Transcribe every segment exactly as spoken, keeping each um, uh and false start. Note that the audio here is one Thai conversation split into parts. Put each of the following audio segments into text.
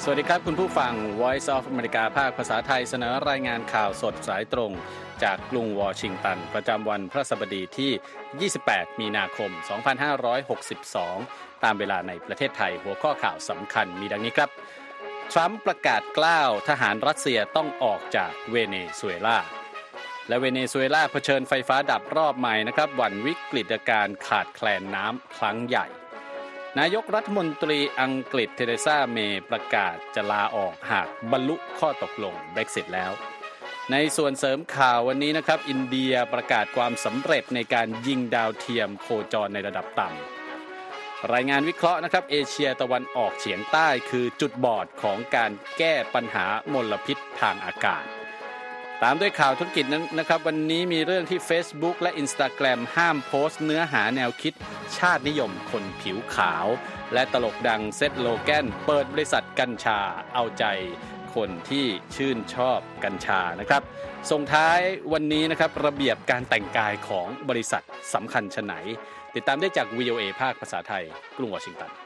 สวัสดีครับคุณผู้ฟัง Voice of America ภาคภาษาไทยเสนอรายงานข่าวสดสายตรงจากกรุงวอชิงตันประจำวันพฤหัสบดีที่ยี่สิบแปดมีนาคมสองพันห้าร้อยหกสิบสองตามเวลาในประเทศไทยหัวข้อข่าวสำคัญมีดังนี้ครับทรัมป์ประกาศกล้าวทหารรัสเซียต้องออกจากเวเนซุเอลาและเวเนซุเอลาเผชิญไฟฟ้าดับรอบใหม่นะครับหวั่นวิกฤตการณ์ขาดแคลนน้ำครั้งใหญ่นายกรัฐมนตรีอังกฤษเทเรซาเมย์ประกาศจะลาออกหากบรรลุข้อตกลง Brexit แล้วในส่วนเสริมข่าววันนี้นะครับอินเดียประกาศความสำเร็จในการยิงดาวเทียมโคจรในระดับต่ำรายงานวิเคราะห์นะครับเอเชียตะวันออกเฉียงใต้คือจุดบอดของการแก้ปัญหามลพิษทางอากาศตามด้วยข่าวธุรกิจนั้นนะครับวันนี้มีเรื่องที่ Facebook และ Instagram ห้ามโพสต์เนื้อหาแนวคิดชาตินิยมคนผิวขาวและตลกดังเซธโลแกนเปิดบริษัทกัญชาเอาใจคนที่ชื่นชอบกัญชานะครับส่งท้ายวันนี้นะครับระเบียบการแต่งกายของบริษัทสำคัญชะไหนติดตามได้จาก วี โอ เอ ภาคภาษาไทยกรุงวอชิงตัน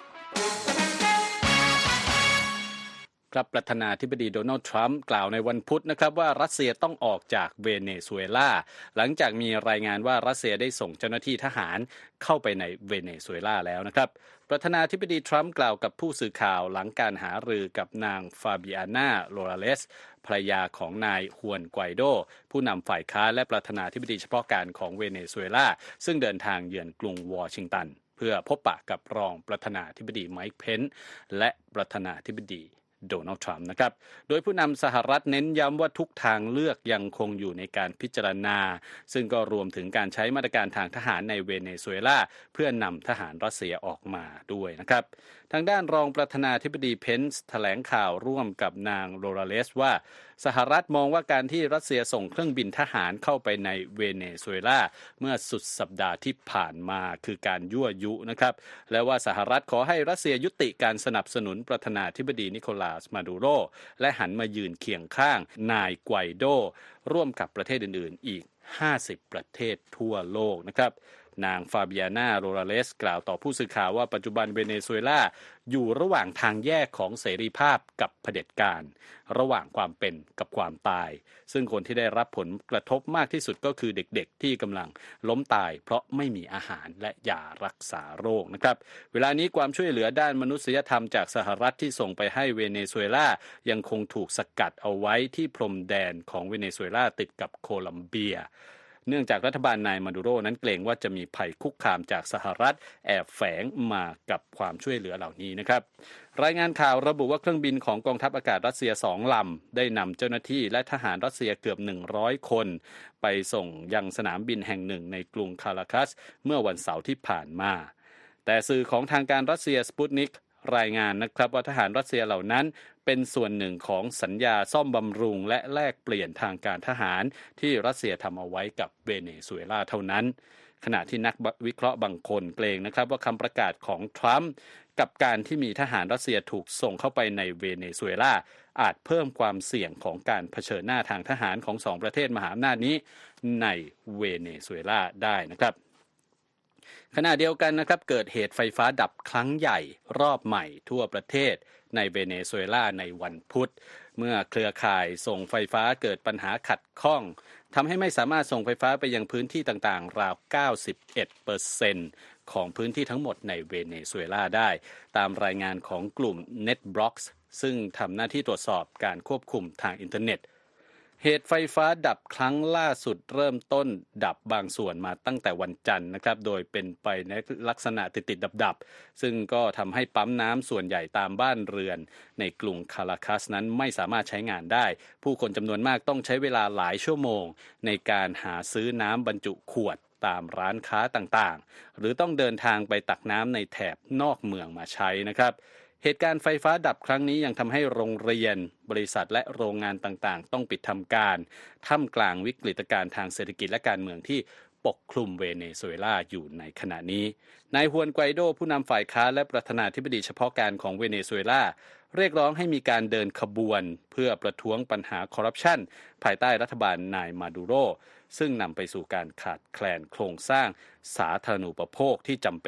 ครับประธานาธิบดีโดนัลด์ทรัมป์กล่าวในวันพุธนะครับว่ารัสเซียต้องออกจากเวเนซุเอลาหลังจากมีรายงานว่ารัสเซียได้ส่งเจ้าหน้าที่ทหารเข้าไปในเวเนซุเอลาแล้วนะครับประธานาธิบดีทรัมป์กล่าวกับผู้สื่อข่าวหลังการหารือกับนางฟาบิอาน่าโรราเลสภรรยาของนายฮวนไกวโดผู้นำฝ่ายค้านและประธานาธิบดีเฉพาะการของเวเนซุเอลาซึ่งเดินทางเยือนกรุงวอชิงตันเพื่อพบปะกับรองประธานาธิบดีไมค์เพนซ์และประธานาธิบดีโดนัลด์ทรัมป์นะครับโดยผู้นำสหรัฐเน้นย้ำว่าทุกทางเลือกยังคงอยู่ในการพิจารณาซึ่งก็รวมถึงการใช้มาตรการทางทหารในเวเนซุเอลาเพื่อนำทหารรัสเซียออกมาด้วยนะครับทางด้านรองประธานาธิบดีเพนซ์แถลงข่าวร่วมกับนางโรราเลสว่าสหรัฐมองว่าการที่รัสเซียส่งเครื่องบินทหารเข้าไปในเวเนซุเอลาเมื่อสุดสัปดาห์ที่ผ่านมาคือการยั่วยุนะครับและว่าสหรัฐขอให้รัสเซียยุติการสนับสนุนประธานาธิบดีนิโคลัสมาดูโรและหันมายืนเคียงข้างนายไกวโดร่วมกับประเทศอื่นๆอีกห้าสิบประเทศทั่วโลกนะครับนางฟาบิอาน่าโรราเลสกล่าวต่อผู้สื่อข่าวว่าปัจจุบันเวเนซุเอลาอยู่ระหว่างทางแยกของเสรีภาพกับเผด็จการระหว่างความเป็นกับความตายซึ่งคนที่ได้รับผลกระทบมากที่สุดก็คือเด็กๆที่กำลังล้มตายเพราะไม่มีอาหารและยารักษาโรคนะครับเวลานี้ความช่วยเหลือด้านมนุษยธรรมจากสหรัฐที่ส่งไปให้เวเนซุเอลายังคงถูกสกัดเอาไว้ที่พรมแดนของเวเนซุเอลาติดกับโคลัมเบียเนื่องจากรัฐบาลนายมาดูโรนั้นเกรงว่าจะมีภัยคุกคามจากสหรัฐแอบแฝงมากับความช่วยเหลือเหล่านี้นะครับรายงานข่าวระบุว่าเครื่องบินของกองทัพอากาศรัสเซียสองลำได้นำเจ้าหน้าที่และทหารรัสเซียเกือบหนึ่งร้อยคนไปส่งยังสนามบินแห่งหนึ่งในกรุงคาราคัสเมื่อวันเสาร์ที่ผ่านมาแต่สื่อของทางการรัสเซียสปุตนิกรายงานนะครับว่าทหารรัสเซียเหล่านั้นเป็นส่วนหนึ่งของสัญญาซ่อมบำรุงและแลกเปลี่ยนทางการทหารที่รัสเซียทำเอาไว้กับเวเนซุเอลาเท่านั้นขณะที่นักวิเคราะห์บางคนเกรงนะครับว่าคำประกาศของทรัมป์กับการที่มีทหารรัสเซียถูกส่งเข้าไปในเวเนซุเอลาอาจเพิ่มความเสี่ยงของการเผชิญหน้าทางทหารของสองประเทศมหาอำนาจนี้ในเวเนซุเอลาได้นะครับขณะเดียวกันนะครับเกิดเหตุไฟฟ้าดับครั้งใหญ่รอบใหม่ทั่วประเทศในเวเนซุเอลาในวันพุธเมื่อเครือข่ายส่งไฟฟ้าเกิดปัญหาขัดข้องทำให้ไม่สามารถส่งไฟฟ้าไปยังพื้นที่ต่างๆราว เก้าสิบเอ็ดเปอร์เซ็นต์ ของพื้นที่ทั้งหมดในเวเนซุเอลาได้ตามรายงานของกลุ่ม NetBlocks ซึ่งทำหน้าที่ตรวจสอบการควบคุมทางอินเทอร์เน็ตเหตุไฟฟ้าดับครั้งล่าสุดเริ่มต้นดับบางส่วนมาตั้งแต่วันจันทร์นะครับโดยเป็นไปในลักษณะติดๆดับๆซึ่งก็ทำให้ปั๊มน้ำส่วนใหญ่ตามบ้านเรือนในกรุงคาราคัสนั้นไม่สามารถใช้งานได้ผู้คนจำนวนมากต้องใช้เวลาหลายชั่วโมงในการหาซื้อน้ำบรรจุขวดตามร้านค้าต่างๆหรือต้องเดินทางไปตักน้ำในแถบนอกเมืองมาใช้นะครับเหตุการณ์ไฟฟ้าดับครั้งนี้ยังทำให้โรงเรียนบริษัทและโรงงานต่างๆต้องปิดทำการท่ามกลางวิกฤตการณ์ทางเศรษฐกิจและการเมืองที่ปกคลุมเวเนซุเอลาอยู่ในขณะนี้นายฮวนไกวโดผู้นำฝ่ายค้านและประธานาธิบดีเฉพาะการของเวเนซุเอลาเรียกร้องให้มีการเดินขบวนเพื่อประท้วงปัญหาคอร์รัปชันภายใต้รัฐบาลนายมาดูโรซึ่งนำไปสู่การขาดแคลนโครงสร้างสาธารณูปโภคที่จำเป็น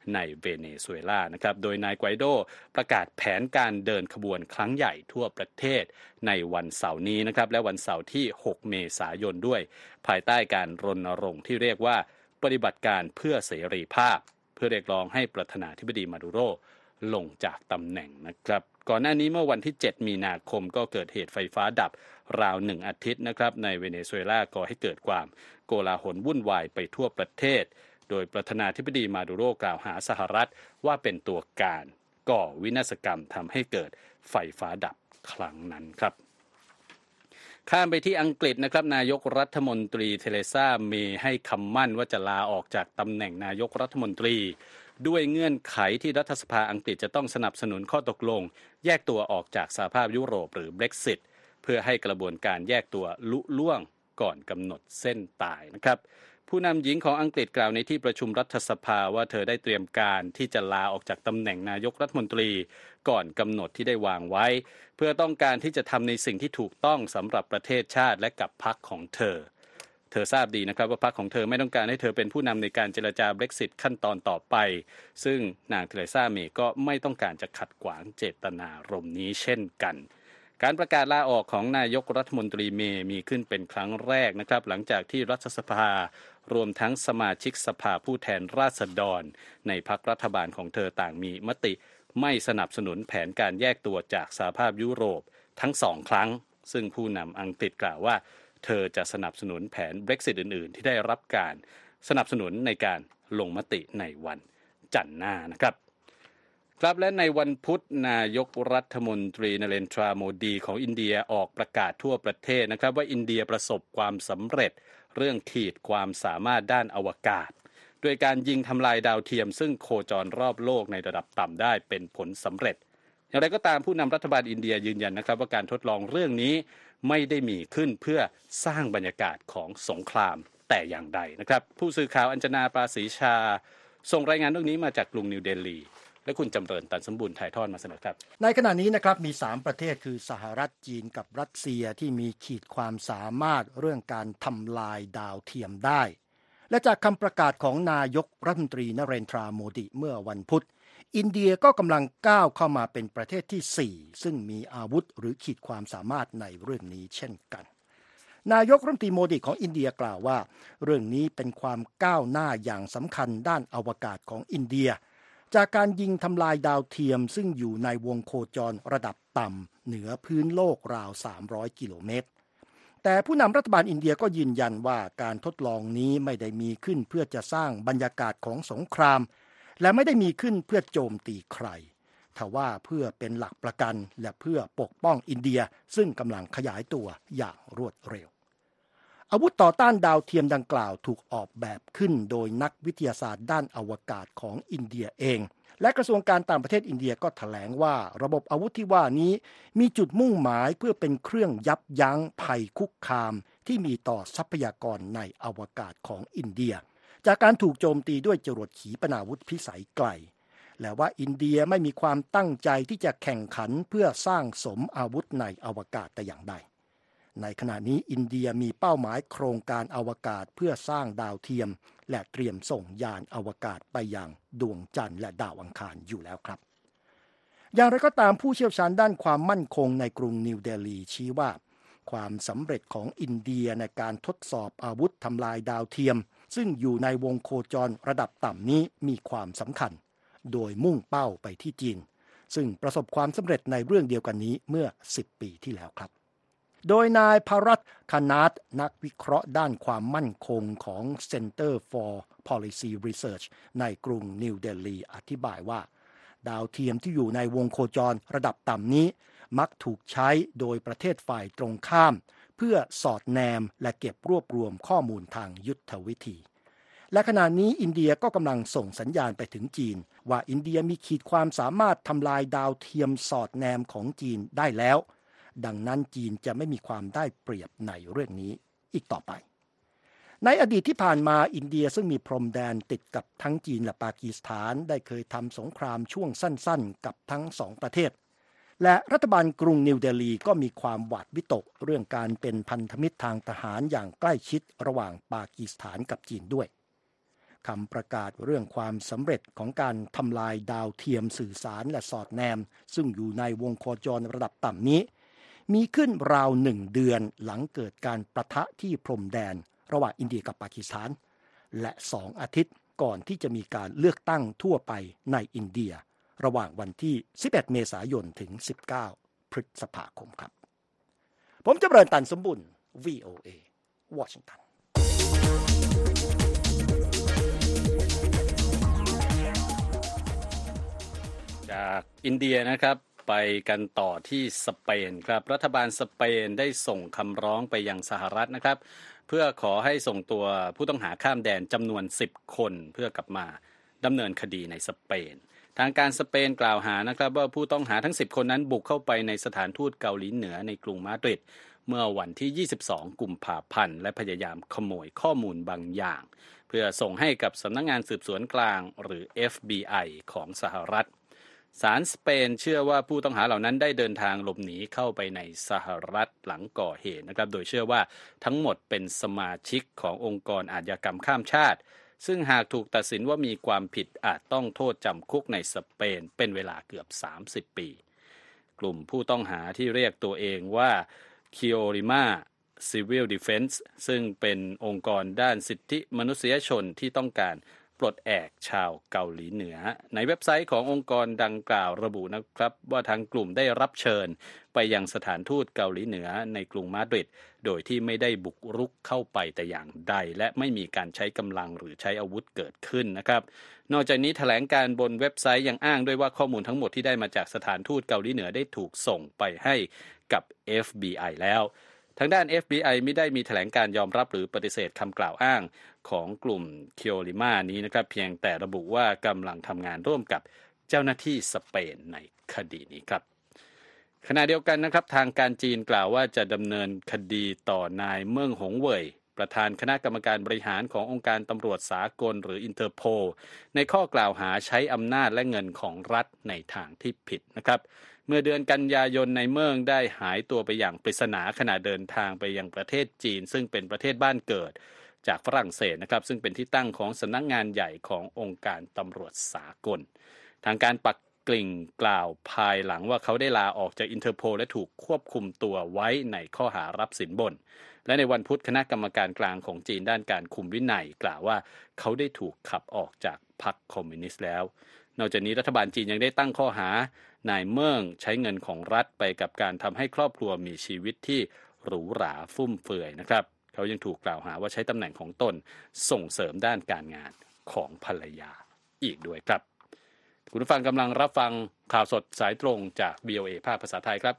ในเวเนซุเอลานะครับโดยนายไกวโดประกาศแผนการเดินขบวนครั้งใหญ่ทั่วประเทศในวันเสาร์นี้นะครับและวันเสาร์ที่หกเมษายนด้วยภายใต้การรณรงค์ที่เรียกว่าปฏิบัติการเพื่อเสรีภาพเพื่อเรียกร้องให้ประธานาธิบดีมาดูโรลงจากตำแหน่งนะครับก่อนหน้านี้เมื่อวันที่เจ็ดมีนาคมก็เกิดเหตุไฟฟ้าดับราวหนึ่งอาทิตย์นะครับในเวเนซุเอลาก่อให้เกิดความโกลาหลวุ่นวายไปทั่วประเทศโดยประธานาธิบดีมาดูโรกล่าวหาสหรัฐว่าเป็นตัวการก่อวินาศกรรมทำให้เกิดไฟฟ้าดับครั้งนั้นครับข้ามไปที่อังกฤษนะครับนายกรัฐมนตรีเทเรซาเมย์ให้คำมั่นว่าจะลาออกจากตำแหน่งนายกรัฐมนตรีด้วยเงื่อนไขที่รัฐสภาอังกฤษจะต้องสนับสนุนข้อตกลงแยกตัวออกจากสหภาพยุโรปหรือ Brexit เพื่อให้กระบวนการแยกตัวลุล่วงก่อนกำหนดเส้นตายนะครับผู้นำหญิงของอังกฤษกล่าวในที่ประชุมรัฐสภาว่าเธอได้เตรียมการที่จะลาออกจากตำแหน่งนายกรัฐมนตรีก่อนกำหนดที่ได้วางไว้เพื่อต้องการที่จะทำในสิ่งที่ถูกต้องสำหรับประเทศชาติและกับพรรคของเธอเธอทราบดีนะครับว่าพรรคของเธอไม่ต้องการให้เธอเป็นผู้นำในการเจรจา Brexit ขั้นตอนต่อไปซึ่งนางเทเรซาเมย์ก็ไม่ต้องการจะขัดขวางเจตนารมณ์นี้เช่นกันการประกาศลาออกของนายกรัฐมนตรีเมย์มีขึ้นเป็นครั้งแรกนะครับหลังจากที่รัฐสภารวมทั้งสมาชิกสภาผู้แทนราษฎรในพรรครัฐบาลของเธอต่างมีมติไม่สนับสนุนแผนการแยกตัวจากสหภาพยุโรปทั้งสองครั้งซึ่งผู้นำอังกฤษกล่าวว่าเธอจะสนับสนุนแผน Brexit อื่นๆที่ได้รับการสนับสนุนในการลงมติในวันจันทร์หน้านะครับครับและในวันพุธนายกรัฐมนตรีนเรนทราโมดีของอินเดียออกประกาศทั่วประเทศนะครับว่าอินเดียประสบความสำเร็จเรื่องขีดความสามารถด้านอวกาศโดยการยิงทำลายดาวเทียมซึ่งโคจรรอบโลกในระดับต่ำได้เป็นผลสำเร็จอย่างไรก็ตามผู้นำรัฐบาลอินเดียยืนยันนะครับว่าการทดลองเรื่องนี้ไม่ได้มีขึ้นเพื่อสร้างบรรยากาศของสงครามแต่อย่างใดนะครับผู้สื่อข่าวอัญชนาปราศรีชาส่งรายงานเรื่องนี้มาจากกรุงนิวเดลีและคุณจำเริญตันสมบูรณ์ถ่ายทอดมาเสนอครับในขณะนี้นะครับมีสามประเทศคือสหรัฐจีนกับรัสเซียที่มีขีดความสามารถเรื่องการทำลายดาวเทียมได้และจากคำประกาศของนายกรัฐมนตรีนเรนทราโมดีเมื่อวันพุธอินเดียก็กำลังก้าวเข้ามาเป็นประเทศที่สี่ซึ่งมีอาวุธหรือขีดความสามารถในเรื่องนี้เช่นกันนายกรัฐมนตรีโมดีของอินเดียกล่าวว่าเรื่องนี้เป็นความก้าวหน้าอย่างสำคัญด้านอวกาศของอินเดียจากการยิงทำลายดาวเทียมซึ่งอยู่ในวงโคจรระดับต่ำเหนือพื้นโลกราวสามร้อยกิโลเมตรแต่ผู้นำรัฐบาลอินเดียก็ยืนยันว่าการทดลองนี้ไม่ได้มีขึ้นเพื่อจะสร้างบรรยากาศของสงครามและไม่ได้มีขึ้นเพื่อโจมตีใครทว่าเพื่อเป็นหลักประกันและเพื่อปกป้องอินเดียซึ่งกำลังขยายตัวอย่างรวดเร็วอาวุธต่อต้านดาวเทียมดังกล่าวถูกออกแบบขึ้นโดยนักวิทยาศาสตร์ด้านอวกาศของอินเดียเองและกระทรวงการต่างประเทศอินเดียก็แถลงว่าระบบอาวุธที่ว่านี้มีจุดมุ่งหมายเพื่อเป็นเครื่องยับยั้งภัยคุกคามที่มีต่อทรัพยากรในอวกาศของอินเดียจากการถูกโจมตีด้วยจรวดขีปนาวุธพิสัยไกลและว่าอินเดียไม่มีความตั้งใจที่จะแข่งขันเพื่อสร้างสมอาวุธในอวกาศแต่อย่างใดในขณะนี้อินเดียมีเป้าหมายโครงการอวกาศเพื่อสร้างดาวเทียมและเตรียมส่งยานอวกาศไปยังดวงจันทร์และดาวอังคารอยู่แล้วครับอย่างไรก็ตามผู้เชี่ยวชาญด้านความมั่นคงในกรุงนิวเดลีชี้ว่าความสำเร็จของอินเดียในการทดสอบอาวุธทำลายดาวเทียมซึ่งอยู่ในวงโคจรระดับต่ำนี้มีความสำคัญโดยมุ่งเป้าไปที่จีนซึ่งประสบความสำเร็จในเรื่องเดียวกันนี้เมื่อสิบปีที่แล้วครับโดยนายภรัตน์ คนาตนักวิเคราะห์ด้านความมั่นคงของ Center for Policy Research ในกรุงนิวเดลีอธิบายว่าดาวเทียมที่อยู่ในวงโคจรระดับต่ำนี้มักถูกใช้โดยประเทศฝ่ายตรงข้ามเพื่อสอดแนมและเก็บรวบรวมข้อมูลทางยุทธวิธีและขณะนี้อินเดียก็กำลังส่งสัญญาณไปถึงจีนว่าอินเดียมีขีดความสามารถทำลายดาวเทียมสอดแนมของจีนได้แล้วดังนั้นจีนจะไม่มีความได้เปรียบในเรื่องนี้อีกต่อไปในอดีตที่ผ่านมาอินเดียซึ่งมีพรมแดนติดกับทั้งจีนและปากีสถานได้เคยทำสงครามช่วงสั้นๆกับทั้งสองประเทศและรัฐบาลกรุงนิวเดลีก็มีความหวาดวิตกเรื่องการเป็นพันธมิตรทางทหารอย่างใกล้ชิดระหว่างปากีสถานกับจีนด้วยคำประกาศเรื่องความสำเร็จของการทำลายดาวเทียมสื่อสารและสอดแนมซึ่งอยู่ในวงโคจรระดับต่ำนี้มีขึ้นราวหนึ่งเดือนหลังเกิดการปะทะที่พรมแดนระหว่างอินเดียกับปากีสถานและสองอาทิตย์ก่อนที่จะมีการเลือกตั้งทั่วไปในอินเดียระหว่างวันที่สิบเอ็ดเมษายนถึงสิบเก้าพฤษภาคมครับผมจำเริญตันสมบุญ วี โอ เอ วอชิงตันจากอินเดียนะครับไปกันต่อที่สเปนครับรัฐบาลสเปนได้ส่งคำร้องไปยังสหรัฐนะครับเพื่อขอให้ส่งตัวผู้ต้องหาข้ามแดนจำนวนสิบคนเพื่อกลับมาดำเนินคดีในสเปนทางการสเปนกล่าวหานะครับว่าผู้ต้องหาทั้งสิบคนนั้นบุกเข้าไปในสถานทูตเกาหลีเหนือในกรุงมาดริดเมื่อวันที่ยี่สิบสองกุมภาพันธ์และพยายามขโมยข้อมูลบางอย่างเพื่อส่งให้กับสำนักงานสืบสวนกลางหรือ เอฟ บี ไอ ของสหรัฐศาลสเปนเชื่อว่าผู้ต้องหาเหล่านั้นได้เดินทางหลบหนีเข้าไปในสหรัฐหลังก่อเหตุนะครับโดยเชื่อว่าทั้งหมดเป็นสมาชิกขององค์กรอาชญากรรมข้ามชาติซึ่งหากถูกตัดสินว่ามีความผิดอาจต้องโทษจำคุกในสเปนเป็นเวลาเกือบสามสิบปีกลุ่มผู้ต้องหาที่เรียกตัวเองว่า Kiorima Civil Defense ซึ่งเป็นองค์กรด้านสิทธิมนุษยชนที่ต้องการปลดแอกชาวเกาหลีเหนือในเว็บไซต์ขององค์กรดังกล่าวระบุนะครับว่าทางกลุ่มได้รับเชิญไปยังสถานทูตเกาหลีเหนือในกรุงมาดริดโดยที่ไม่ได้บุกรุกเข้าไปแต่อย่างใดและไม่มีการใช้กำลังหรือใช้อาวุธเกิดขึ้นนะครับนอกจากนี้แถลงการบนเว็บไซต์ยังอ้างด้วยว่าข้อมูลทั้งหมดที่ได้มาจากสถานทูตเกาหลีเหนือได้ถูกส่งไปให้กับ เอฟ บี ไอ แล้วทางด้าน เอฟ บี ไอ ไม่ได้มีแถลงการยอมรับหรือปฏิเสธคำกล่าวอ้างของกลุ่มเคียวริมานี้นะครับเพียงแต่ระบุว่ากำลังทำงานร่วมกับเจ้าหน้าที่สเปนในคดีนี้ครับขณะเดียวกันนะครับทางการจีนกล่าวว่าจะดำเนินคดีต่อนายเมิ่งหงเว่ยประธานคณะกรรมการบริหารขององค์การตำรวจสากลหรืออินเตอร์โพลในข้อกล่าวหาใช้อำนาจและเงินของรัฐในทางที่ผิดนะครับเมื่อเดือนกันยายนในเมิ่งได้หายตัวไปอย่างปริศนาขณะเดินทางไปยังประเทศจีนซึ่งเป็นประเทศบ้านเกิดจากฝรั่งเศสนะครับซึ่งเป็นที่ตั้งของสำนักงานใหญ่ขององค์การตำรวจสากลทางการปักกิ่งกล่าวภายหลังว่าเขาได้ลาออกจากอินเตอร์โพลและถูกควบคุมตัวไว้ในข้อหารับสินบนและในวันพุธคณะกรรมการกลางของจีนด้านการคุมวินัยกล่าวว่าเขาได้ถูกขับออกจากพรรคคอมมิวนิสต์แล้วนอกจากนี้รัฐบาลจีนยังได้ตั้งข้อหานายเมิ่งใช้เงินของรัฐไปกับการทำให้ครอบครัวมีชีวิตที่หรูหราฟุ่มเฟือยนะครับเขายังถูกกล่าวหาว่าใช้ตำแหน่งของตนส่งเสริมด้านการงานของภรรยาอีกด้วยครับคุณผู้ฟังกำลังรับฟังข่าวสดสายตรงจาก วี โอ เอ ภาคภาษาไทยครับ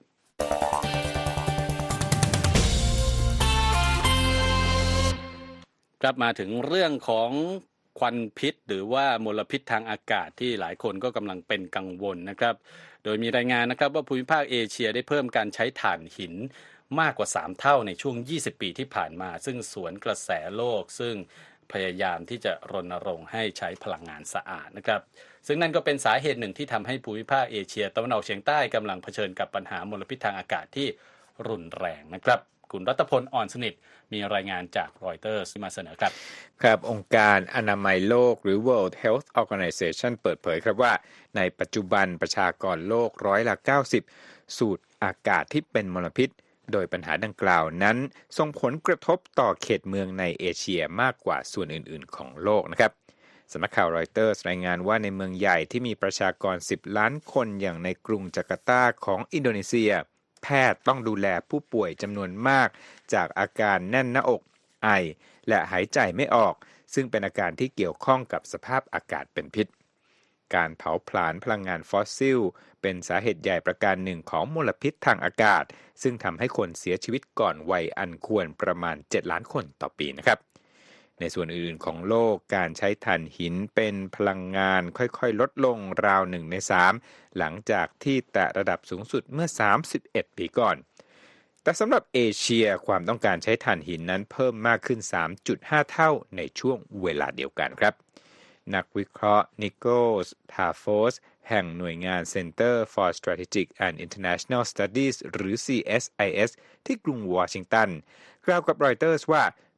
กลับมาถึงเรื่องของควันพิษหรือว่ามลพิษทางอากาศที่หลายคนก็กำลังเป็นกังวลนะครับโดยมีรายงานนะครับว่าภูมิภาคเอเชียได้เพิ่มการใช้ถ่านหินมากกว่าสามเท่าในช่วงยี่สิบปีที่ผ่านมาซึ่งสวนกระแสโลกซึ่งพยายามที่จะรณรงค์ให้ใช้พลังงานสะอาดนะครับซึ่งนั่นก็เป็นสาเหตุหนึ่งที่ทำให้ภูมิภาคเอเชียตะวันออกเฉียงใต้กำลังเผชิญกับปัญหามลพิษทางอากาศที่รุนแรงนะครับคุณรัตพลอ่อนสนิทมีรายงานจากรอยเตอร์สมาเสนอครับครับองค์การอนามัยโลกหรือ World Health Organization เปิดเผยครับว่าในปัจจุบันประชากรโลกร้อยละเก้าสิบสูดอากาศที่เป็นมลพิษโดยปัญหาดังกล่าวนั้นส่งผลกระทบต่อเขตเมืองในเอเชียมากกว่าส่วนอื่นๆของโลกนะครับสำนักข่าวรอยเตอร์รายงานว่าในเมืองใหญ่ที่มีประชากรสิบล้านคนอย่างในกรุงจาการ์ตาของอินโดนีเซียแพทย์ต้องดูแลผู้ป่วยจำนวนมากจากอาการแน่นหน้าอกไอและหายใจไม่ออกซึ่งเป็นอาการที่เกี่ยวข้องกับสภาพอากาศเป็นพิษการเผาผลาญพลังงานฟอสซิลเป็นสาเหตุใหญ่ประการหนึ่งของมลพิษทางอากาศซึ่งทำให้คนเสียชีวิตก่อนวัยอันควรประมาณเจ็ดล้านคนต่อปีนะครับในส่วนอื่นๆของโลกการใช้ถ่านหินเป็นพลังงานค่อยๆลดลงราวหนึ่งในสามหลังจากที่แตะระดับสูงสุดเมื่อสามสิบเอ็ดปีก่อนแต่สำหรับเอเชียความต้องการใช้ถ่านหินนั้นเพิ่มมากขึ้น สามจุดห้า เท่าในช่วงเวลาเดียวกันครับนักวิเคราะห์นิโคลส์ทาโฟสแห่งหน่วยงาน Center for Strategic and International Studies หรือ ซี เอส ไอ เอส ที่กรุงวอชิงตันกล่าวกับรอยเตอร์สว่า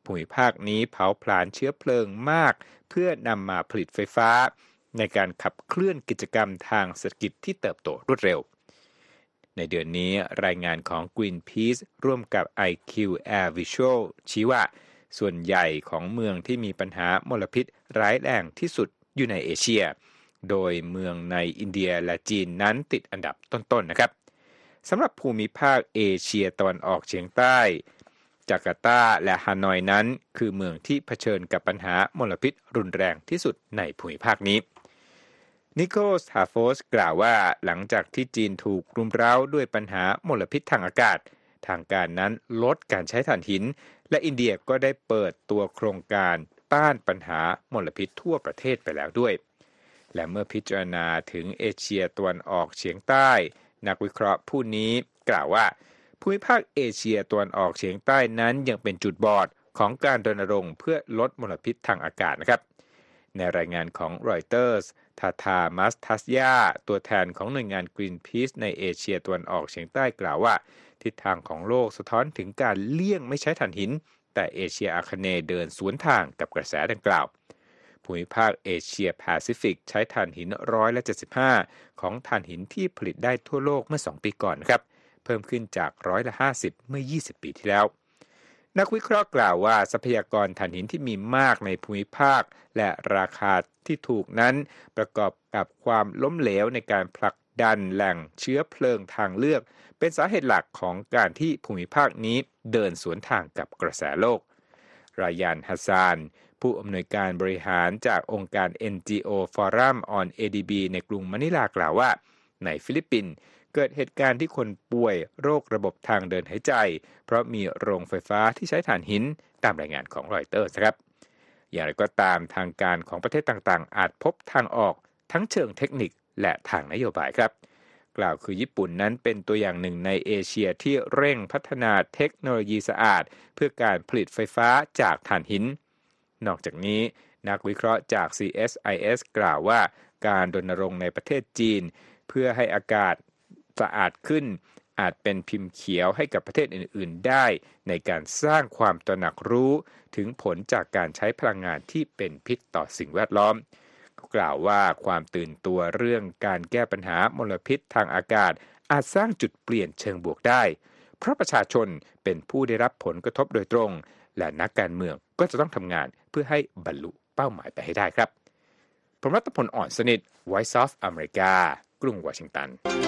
ภูมิภาคนี้เผาผลาญเชื้อเพลิงมากเพื่อนำมาผลิตไฟฟ้าในการขับเคลื่อนกิจกรรมทางเศรษฐกิจที่เติบโตรวดเร็วในเดือนนี้รายงานของ Greenpeace ร่วมกับ ไอ คิว Air Visual ชี้ว่าส่วนใหญ่ของเมืองที่มีปัญหามลพิษร้ายแรงที่สุดอยู่ในเอเชียโดยเมืองในอินเดียและจีนนั้นติดอันดับต้นๆ น, นะครับสำหรับภูมิภาคเอเชียตะวันออกเฉียงใต้จาการ์ตาและฮานอยนั้นคือเมืองที่เผชิญกับปัญหามลพิษรุนแรงที่สุดในภูมิภาคนี้นิโคล ฮาโฟสกล่าวว่าหลังจากที่จีนถูกรุมเร้าด้วยปัญหามลพิษทางอากาศทางการนั้นลดการใช้ถ่านหินและอินเดียก็ได้เปิดตัวโครงการต้านปัญหามลพิษทั่วประเทศไปแล้วด้วยและเมื่อพิจารณาถึงเอเชียตะวันออกเฉียงใต้นักวิเคราะห์ผู้นี้กล่าวว่าภูมิภาคเอเชียตะวันออกเฉียงใต้นั้นยังเป็นจุดบอดของการรณรงค์เพื่อลดมลพิษทางอากาศนะครับในรายงานของรอยเตอร์สทาทามัสทัสยาตัวแทนของหน่วยงาน Greenpeace ในเอเชียตะวันออกเฉียงใต้กล่าวว่าทิศทางของโลกสะท้อนถึงการเลี่ยงไม่ใช้ถ่านหินแต่เอเชียอาคเนย์เดินสวนทางกับกระแสดังกล่าวภูมิภาคเอเชียแปซิฟิกใช้ถ่านหินร้อยละเจ็ดสิบห้าของถ่านหินที่ผลิตได้ทั่วโลกเมื่อสองปีก่อนครับเพิ่มขึ้นจากร้อยละห้าสิบเมื่อยี่สิบปีที่แล้วนักวิเคราะห์กล่าวว่าทรัพยากรถ่านหินที่มีมากในภูมิภาคและราคาที่ถูกนั้นประกอบกับความล้มเหลวในการผลักดันแหล่งเชื้อเพลิงทางเลือกเป็นสาเหตุหลักของการที่ภูมิภาคนี้เดินสวนทางกับกระแสโลกรายานฮัสซานผู้อำนวยการบริหารจากองค์การ เอ็น จี โอ Forum on เอ ดี บี ในกรุงมะนิลากล่าวว่าในฟิลิปปินส์เกิดเหตุการณ์ที่คนป่วยโรคระบบทางเดินหายใจเพราะมีโรงไฟฟ้าที่ใช้ถ่านหินตามรายงานของรอยเตอร์สครับอย่างไรก็ตามทางการของประเทศต่างๆอาจพบทางออกทั้งเชิงเทคนิคและทางนโยบายครับกล่าวคือญี่ปุ่นนั้นเป็นตัวอย่างหนึ่งในเอเชียที่เร่งพัฒนาเทคโนโลยีสะอาดเพื่อการผลิตไฟฟ้าจากถ่านหินนอกจากนี้นักวิเคราะห์จาก ซี เอส ไอ เอส กล่าวว่าการรณรงค์ในประเทศจีนเพื่อให้อากาศสะอาดขึ้นอาจเป็นพิมพ์เขียวให้กับประเทศอื่นๆได้ในการสร้างความตระหนักรู้ถึงผลจากการใช้พลังงานที่เป็นพิษต่อสิ่งแวดล้อมกล่าวว่าความตื่นตัวเรื่องการแก้ปัญหามลพิษทางอากาศอาจสร้างจุดเปลี่ยนเชิงบวกได้เพราะประชาชนเป็นผู้ได้รับผลกระทบโดยตรงและนักการเมืองก็จะต้องทำงานเพื่อให้บรรลุเป้าหมายไปให้ได้ครับผมรัตพล อ่อนสนิท Voice of America กรุงวอชิงตัน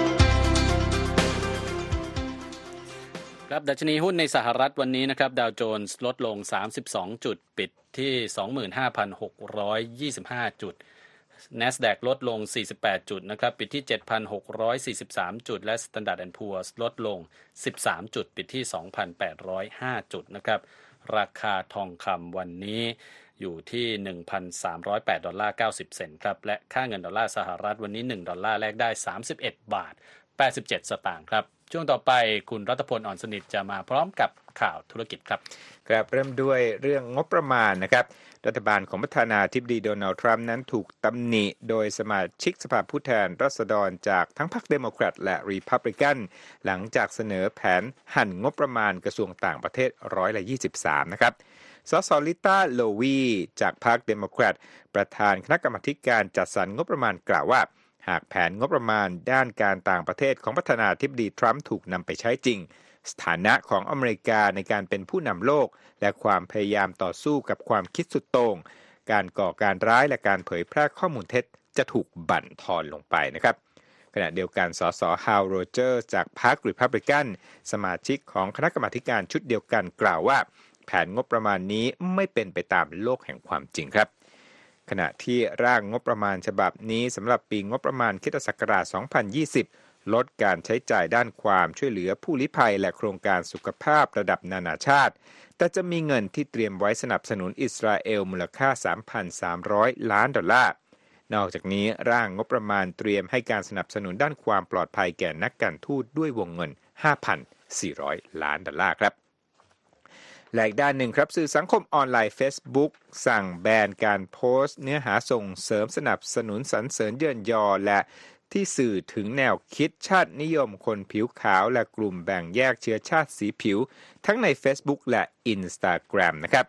ครับดัชนีหุ้นในสหรัฐวันนี้นะครับดาวโจนส์ลดลงสามสิบสองจุดปิดที่ สองหมื่นห้าพันหกร้อยยี่สิบห้า จุด NASDAQ ลดลงสี่สิบแปดจุดนะครับปิดที่ เจ็ดพันหกร้อยสี่สิบสาม จุดและ Standard แอนด์ Poor's ลดลงสิบสามจุดปิดที่ สองพันแปดร้อยห้า จุดนะครับราคาทองคำวันนี้อยู่ที่ หนึ่งพันสามร้อยแปดดอลลาร์เก้าสิบเซนต์ครับและค่าเงินดอลลาร์สหรัฐวันนี้หนึ่งดอลลาร์แลกได้สามสิบเอ็ดบาทแปดสิบเจ็ดสตางค์ครับช่วงต่อไปคุณรัตพล อ่อนสนิทจะมาพร้อมกับข่าวธุรกิจครับครับเริ่มด้วยเรื่องงบประมาณนะครับรัฐบาลของประธานาธิบดีโดนัลด์ทรัมป์นั้นถูกตำหนิโดยสมาชิกสภาผู้แทนราษฎรจากทั้งพรรคเดโมแครตและรีพับลิกันหลังจากเสนอแผนหั่นงบประมาณกระทรวงต่างประเทศร้อยละยี่สิบสามนะครับสสลิต้าโลวีจากพรรคเดโมแครตประธานคณะกรรมาการจัดสรรงบประมาณกล่าวว่าหากแผนงบประมาณด้านการต่างประเทศของประธานาธิบดีทรัมป์ถูกนำไปใช้จริงสถานะของอเมริกาในการเป็นผู้นำโลกและความพยายามต่อสู้กับความคิดสุดโต่งการก่อการร้ายและการเผยแพร่ข้อมูลเท็จจะถูกบั่นทอนลงไปนะครับขณะเดียวกันสสฮาวโรเจอร์จากพรรครีพับลิกันสมาชิกของคณะกรรมาการชุดเดียวกันกล่าวว่าแผนงบประมาณนี้ไม่เป็นไปตามโลกแห่งความจริงครับขณะที่ร่างงบประมาณฉบับนี้สำหรับปีงบประมาณคริสตศักราชสองพันยี่สิบลดการใช้จ่ายด้านความช่วยเหลือผู้ลี้ภัยและโครงการสุขภาพระดับนานาชาติแต่จะมีเงินที่เตรียมไว้สนับสนุนอิสราเอลมูลค่า สามพันสามร้อย ล้านดอลลาร์นอกจากนี้ร่างงบประมาณเตรียมให้การสนับสนุนด้านความปลอดภัยแก่นักการทูตด้วยวงเงิน ห้าพันสี่ร้อย ล้านดอลลาร์ครับและอีกด้านหนึ่งครับสื่อสังคมออนไลน์ Facebook สั่งแบนการโพสต์เนื้อหาส่งเสริมสนับสนุนสรรเสริญเยินยอและที่สื่อถึงแนวคิดชาตินิยมคนผิวขาวและกลุ่มแบ่งแยกเชื้อชาติสีผิวทั้งใน Facebook และ Instagram นะครับ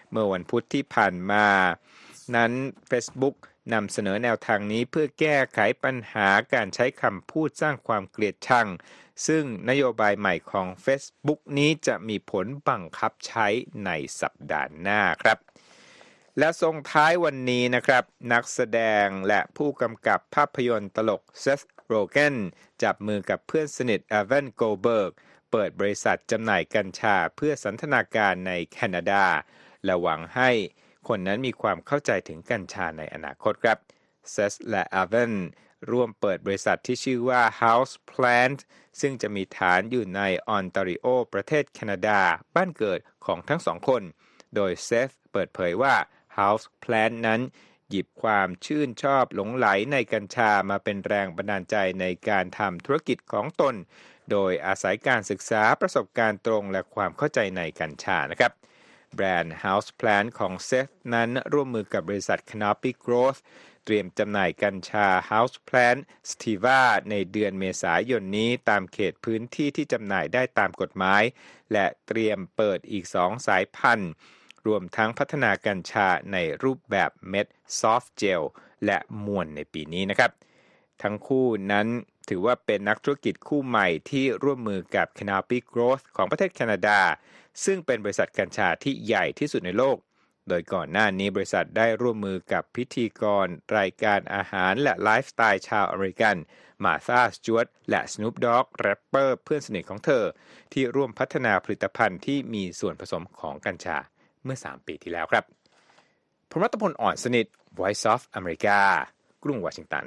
เมื่อวันพุธที่ผ่านมานั้น Facebook นำเสนอแนวทางนี้เพื่อแก้ไขปัญหาการใช้คำพูดสร้างความเกลียดชังซึ่งนโยบายใหม่ของ Facebook นี้จะมีผลบังคับใช้ในสัปดาห์หน้าครับและส่งท้ายวันนี้นะครับนักแสดงและผู้กำกับภาพยนตร์ตลกเซธ โรเกนจับมือกับเพื่อนสนิท อีวาน โกลเบิร์กเปิดบริษัทจำหน่ายกัญชาเพื่อสันทนาการในแคนาดาและหวังให้คนนั้นมีความเข้าใจถึงกัญชาในอนาคตครับเซธและอีวานร่วมเปิดบริษัทที่ชื่อว่า House Plant ซึ่งจะมีฐานอยู่ในออนตาริโอประเทศแคนาดาบ้านเกิดของทั้งสองคนโดยเซธเปิดเผยว่า House Plant นั้นหยิบความชื่นชอบหลงไหลในกัญชามาเป็นแรงบันดาลใจในการทำธุรกิจของตนโดยอาศัยการศึกษาประสบการณ์ตรงและความเข้าใจในกัญชานะครับแบรนด์ House Plant ของเซธนั้นร่วมมือกับบริษัท Canopy Growth เตรียมจำหน่ายกัญชา House Plant Sativa ในเดือนเมษายนนี้ตามเขตพื้นที่ที่จำหน่ายได้ตามกฎหมายและเตรียมเปิดอีกสองสายพันธุ์รวมทั้งพัฒนากัญชาในรูปแบบเม็ดซอฟต์เจลและมวลในปีนี้นะครับทั้งคู่นั้นถือว่าเป็นนักธุรกิจคู่ใหม่ที่ร่วมมือกับ Canopy Growth ของประเทศแคนาดาซึ่งเป็นบริษัทกัญชาที่ใหญ่ที่สุดในโลกโดยก่อนหน้านี้บริษัทได้ร่วมมือกับพิธีกรรายการอาหารและไลฟ์สไตล์ชาวอเมริกันมาธา สจ๊วตและ Snoop Dogg แรปเปอร์เพื่อนสนิทของเธอที่ร่วมพัฒนาผลิตภัณฑ์ที่มีส่วนผสมของกัญชาเมื่อสามปีที่แล้วครับผมรัตพล อ่อนสนิท Voice of America กรุงวอชิงตัน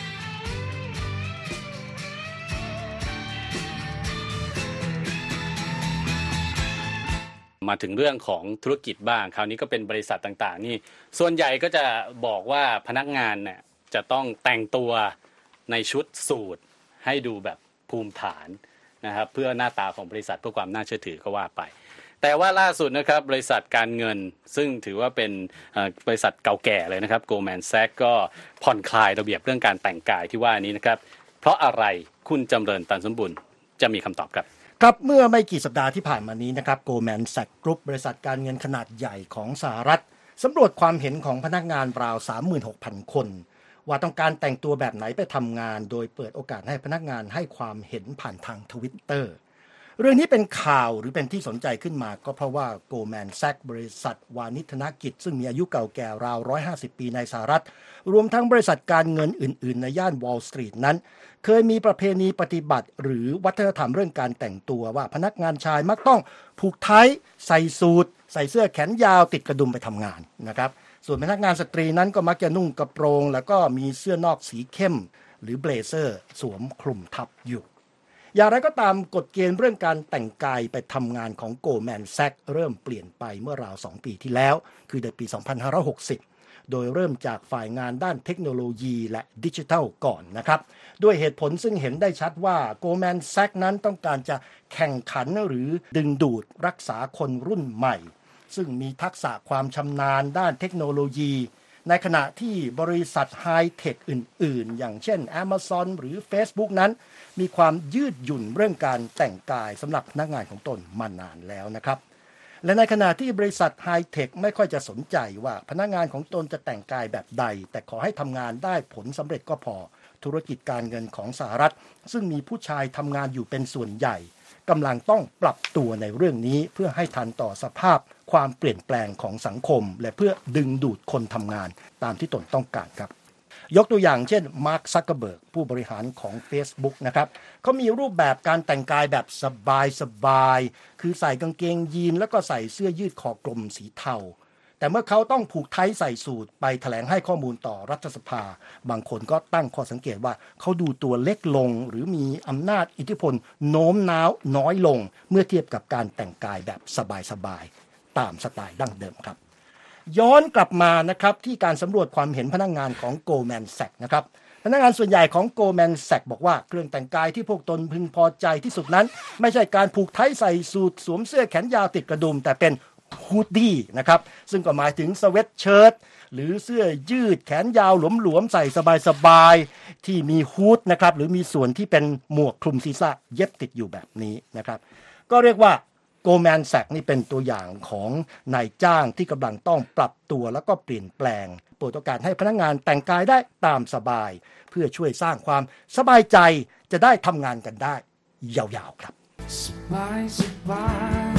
มาถึงเรื่องของธุรกิจบ้างคราวนี้ก็เป็นบริษัทต่างๆนี่ส่วนใหญ่ก็จะบอกว่าพนักงานเนี่ยจะต้องแต่งตัวในชุดสูทให้ดูแบบภูมิฐานนะครับเพื่อหน้าตาของบริษัทเพื่อความน่าเชื่อถือก็ว่าไปแต่ว่าล่าสุดนะครับบริษัทการเงินซึ่งถือว่าเป็นบริษัทเก่าแก่เลยนะครับ Goldman Sachs ก็ผ่อนคลายระเบียบเรื่องการแต่งกายที่ว่านี้นะครับเพราะอะไรคุณจำเริญ ตันสมบุญจะมีคำตอบครับครับเมื่อไม่กี่สัปดาห์ที่ผ่านมานี้นะครับ Goldman Sachs Group บริษัทการเงินขนาดใหญ่ของสหรัฐสำรวจความเห็นของพนักงานราว สามหมื่นหกพัน คนว่าต้องการแต่งตัวแบบไหนไปทำงานโดยเปิดโอกาสให้พนักงานให้ความเห็นผ่านทาง Twitter เรื่องนี้เป็นข่าวหรือเป็นที่สนใจขึ้นมาก็เพราะว่า Goldman Sachs บริษัทวานิชธนกิจซึ่งมีอายุเก่าแก่ราวหนึ่งร้อยห้าสิบปีในสหรัฐรวมทั้งบริษัทการเงินอื่นๆในย่าน Wall Street นั้นเคยมีประเพณีปฏิบัติหรือวัฒนธรรมเรื่องการแต่งตัวว่าพนักงานชายมักต้องผูกไทใส่สูทใส่เสื้อแขนยาวติดกระดุมไปทำงานนะครับส่วนพนักงานสตรีนั้นก็มักจะนุ่งกระโปรงแล้วก็มีเสื้อนอกสีเข้มหรือเบลเซอร์สวมคลุมทับอยู่อย่างไรก็ตามกฎเกณฑ์เรื่องการแต่งกายไปทำงานของ Goldman Sachs เริ่มเปลี่ยนไปเมื่อราวสองปีที่แล้วคือในปี สองพันห้าร้อยหกสิบโดยเริ่มจากฝ่ายงานด้านเทคโนโลยีและดิจิทัลก่อนนะครับด้วยเหตุผลซึ่งเห็นได้ชัดว่า Goldman Sachs นั้นต้องการจะแข่งขันหรือดึงดูดรักษาคนรุ่นใหม่ซึ่งมีทักษะความชำนาญด้านเทคโนโลยีในขณะที่บริษัทไฮเทคอื่นๆอย่างเช่น Amazon หรือ Facebook นั้นมีความยืดหยุ่นเรื่องการแต่งกายสำหรับพนักงานของตนมานานแล้วนะครับและในขณะที่บริษัทไฮเทคไม่ค่อยจะสนใจว่าพนักงานของตนจะแต่งกายแบบใดแต่ขอให้ทำงานได้ผลสำเร็จก็พอธุรกิจการเงินของสหรัฐซึ่งมีผู้ชายทำงานอยู่เป็นส่วนใหญ่กำลังต้องปรับตัวในเรื่องนี้เพื่อให้ทันต่อสภาพความเปลี่ยนแปลงของสังคมและเพื่อดึงดูดคนทำงานตามที่ตนต้องการครับยกตัวอย่างเช่นมาร์ค ซักเคอร์เบิร์กผู้บริหารของ Facebook นะครับเขามีรูปแบบการแต่งกายแบบสบายๆคือใส่กางเกงยีนแล้วก็ใส่เสื้อยืดคอกลมสีเทาแต่เมื่อเขาต้องผูกไทใส่สูทไปแถลงให้ข้อมูลต่อรัฐสภาบางคนก็ตั้งข้อสังเกตว่าเขาดูตัวเล็กลงหรือมีอำนาจอิทธิพลโน้มน้าวน้อยลงเมื่อเทียบกับการแต่งกายแบบสบายๆตามสไตล์ดั้งเดิมครับย้อนกลับมานะครับที่การสำรวจความเห็นพนักงานของ Goldman Sachs นะครับพนักงานส่วนใหญ่ของ Goldman Sachs บอกว่าเครื่องแต่งกายที่พวกตนพึงพอใจที่สุดนั้นไม่ใช่การผูกไทใส่สูทสวมเสื้อแขนยาวติดกระดุมแต่เป็นฮูดดี้นะครับซึ่งก็หมายถึงสเวตเชิ้ตหรือเสื้อยืดแขนยาวหลวมๆใส่สบายๆที่มีฮูดนะครับหรือมีส่วนที่เป็นหมวกคลุมศีรษะเย็บติดอยู่แบบนี้นะครับก็เรียกว่าโกลแมนแซกนี่เป็นตัวอย่างของนายจ้างที่กำลังต้องปรับตัวแล้วก็เปลี่ยนแปลงเปิดโอกาสให้พนักงานแต่งกายได้ตามสบายเพื่อช่วยสร้างความสบายใจจะได้ทำงานกันได้ยาวๆครับสบายสบาย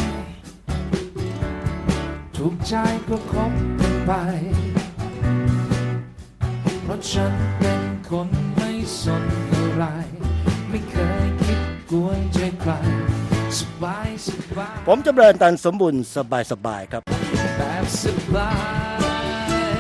ถูกใจก็คบกันไปเพราะฉันเป็นคนไม่สนอะไรไม่เคยคิดกวนใจใครสบายสบายผมจำเริญตันสมบุญสบายสบายครับแบบสบาย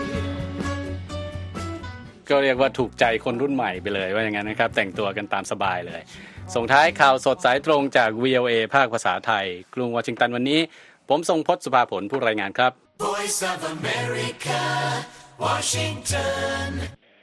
ก็เรียกว่าถูกใจคนรุ่นใหม่ไปเลยว่าอย่างนั้นนะครับแต่งตัวกันตามสบายเลยส่งท้ายข่าวสดสายตรงจาก วี โอ เอ ภาคภาษาไทยกรุงวอชิงตันวันนี้ผมทรงพจน์สุภาผลผู้รายงานครับ Voice of America Washington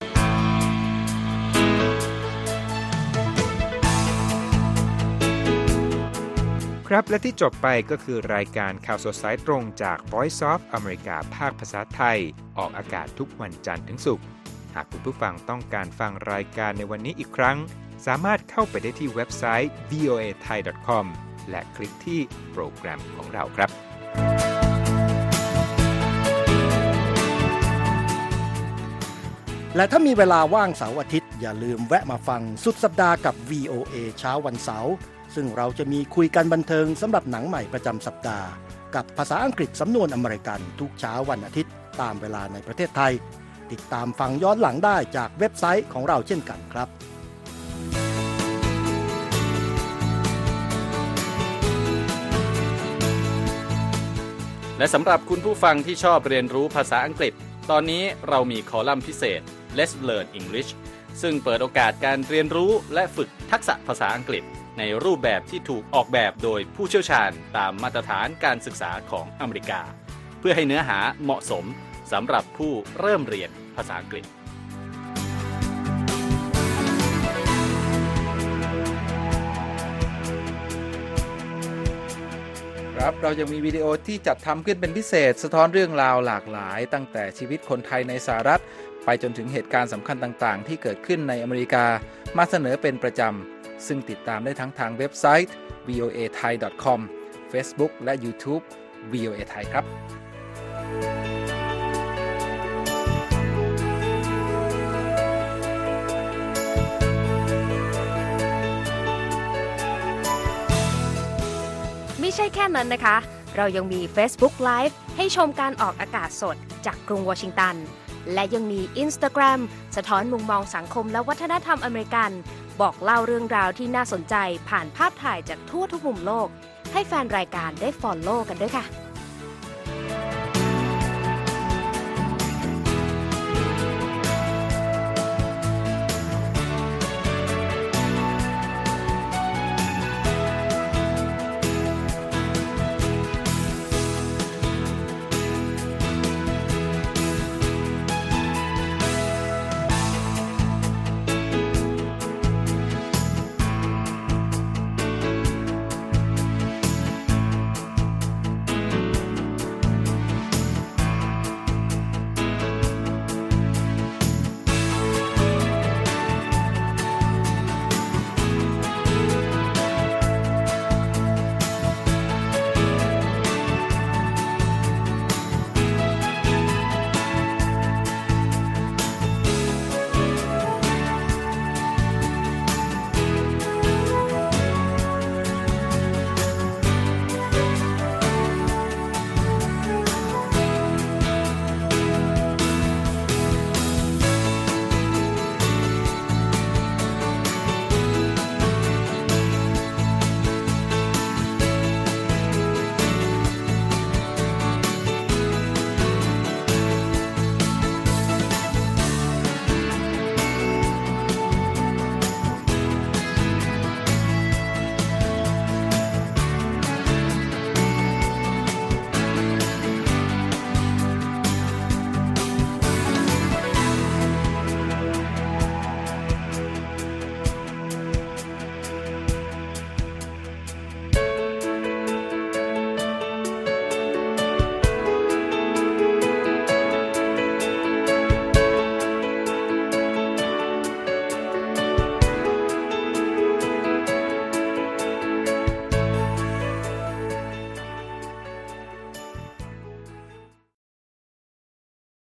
ครับและที่จบไปก็คือรายการข่าวสดสายตรงจาก Voice of America ภาคภาษาไทยออกอากาศทุกวันจันทร์ถึงศุกร์หากคุณผู้ฟังต้องการฟังรายการในวันนี้อีกครั้งสามารถเข้าไปได้ที่เว็บไซต์ วี โอ เอ ไทย ดอท คอม และคลิกที่โปรแกรมของเราครับและถ้ามีเวลาว่างเสาร์อาทิตย์อย่าลืมแวะมาฟังสุดสัปดาห์กับ วี โอ เอ เช้าวันเสาร์ซึ่งเราจะมีคุยกันบันเทิงสำหรับหนังใหม่ประจำสัปดาห์กับภาษาอังกฤษสำนวนอเมริกันทุกเช้าวันอาทิตย์ตามเวลาในประเทศไทยติดตามฟังย้อนหลังได้จากเว็บไซต์ของเราเช่นกันครับและสำหรับคุณผู้ฟังที่ชอบเรียนรู้ภาษาอังกฤษตอนนี้เรามีคอลัมน์พิเศษ Let's Learn English ซึ่งเปิดโอกาสการเรียนรู้และฝึกทักษะภาษาอังกฤษในรูปแบบที่ถูกออกแบบโดยผู้เชี่ยวชาญตามมาตรฐานการศึกษาของอเมริกาเพื่อให้เนื้อหาเหมาะสมสำหรับผู้เริ่มเรียนภาษาอังกฤษครับเรายังมีวิดีโอที่จัดทำขึ้นเป็นพิเศษสะท้อนเรื่องราวหลากหลายตั้งแต่ชีวิตคนไทยในสหรัฐไปจนถึงเหตุการณ์สำคัญต่างๆที่เกิดขึ้นในอเมริกามาเสนอเป็นประจำซึ่งติดตามได้ทั้งทางเว็บไซต์ วี โอ เอ ไทย ดอท คอม Facebook และ YouTube วี โอ เอ ไทยครับไม่ใช่แค่นั้นนะคะเรายังมี Facebook Live ให้ชมการออกอากาศสดจากกรุงวอชิงตันและยังมี Instagram สะท้อนมุมมองสังคมและวัฒนธรรมอเมริกันบอกเล่าเรื่องราวที่น่าสนใจผ่านภาพถ่ายจากทั่วทุกมุมโลกให้แฟนรายการได้ follow กันด้วยค่ะ